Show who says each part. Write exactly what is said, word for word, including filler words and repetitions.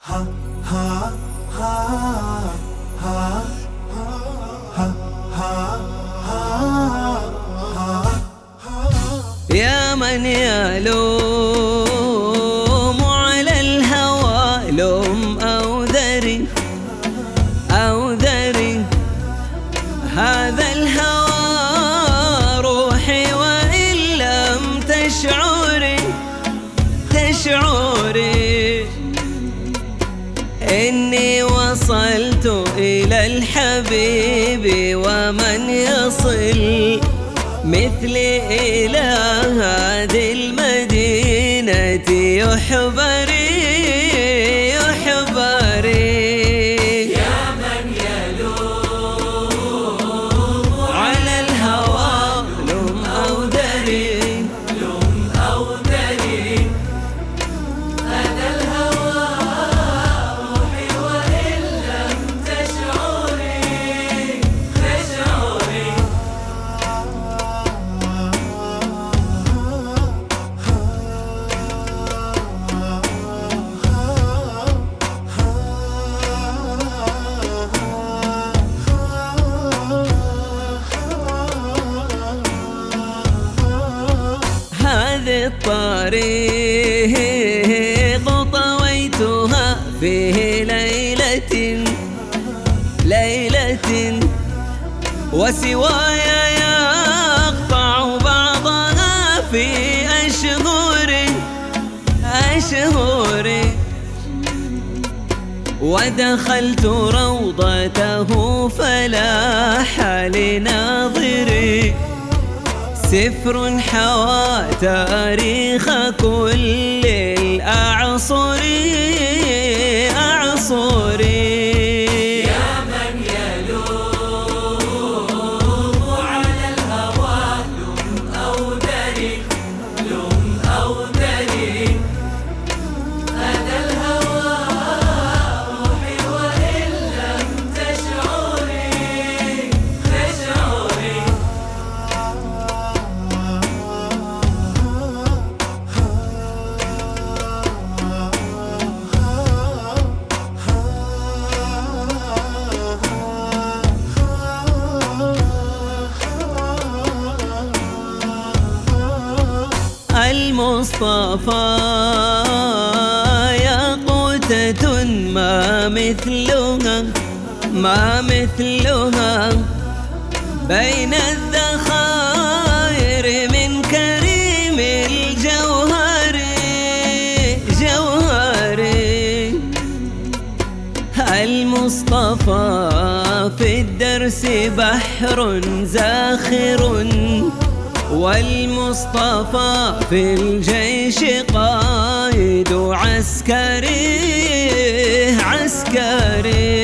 Speaker 1: يا من يلوم على الهوى لوم أو ذري أو ذري، هذا الهوى روحي وإن لم تشعري تشعري إني وصلت إلى الحبيب، ومن يصل مثلي إلى هذه المدينة يحبري يحبري.
Speaker 2: يا من يلوم
Speaker 1: على الهوى لوم أو ذري
Speaker 2: لوم أو ذري، هذا الهوى روحي وإن لم تشعري تشعري.
Speaker 1: هذه الطريق طويتها في ليلة ليلة، وسواي يقطع بعضها في أشهر أشهر، ودخلت روضته فلاح لناظري سفر حوى تاريخ كل الأعصر أعصر.
Speaker 2: يا من يلوم على الهوى لوم أو ذري لوم أو ذري، هذا الهوى روحي وإن لم تشعري تشعري.
Speaker 1: المصطفى ياقوتة ما مثلها ما مثلها بين الذخائر من كريم الجوهر جوهر. المصطفى في الدرس بحر زاخر، والمصطفى في الجيش قائد عسكري عسكري.